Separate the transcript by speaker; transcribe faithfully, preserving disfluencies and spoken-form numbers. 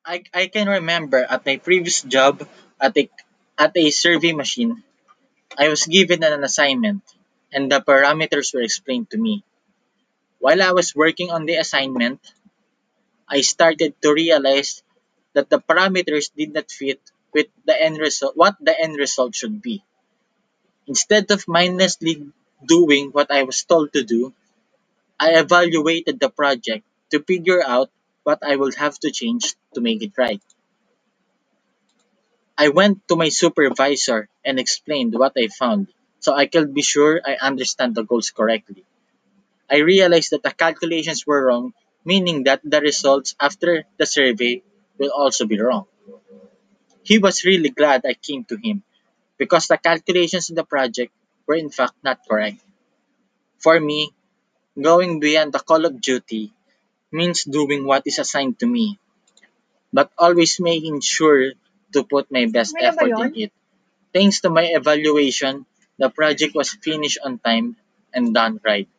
Speaker 1: I, I can remember at my previous job at a, at a survey machine, I was given an assignment and the parameters were explained to me. While I was working on the assignment, I started to realize that the parameters did not fit with the end result, what the end result should be. Instead of mindlessly doing what I was told to do, I evaluated the project to figure out what I would have to change to make it right. I went to my supervisor and explained what I found so I could be sure I understand the goals correctly. I realized that the calculations were wrong, meaning that the results after the survey will also be wrong. He was really glad I came to him because the calculations in the project were in fact not correct. For me, going beyond the call of duty means doing what is assigned to me, but always making sure to put my best
Speaker 2: Okay na ba
Speaker 1: effort in
Speaker 2: yun?
Speaker 1: it. Thanks to my evaluation, the project was finished on time and done right.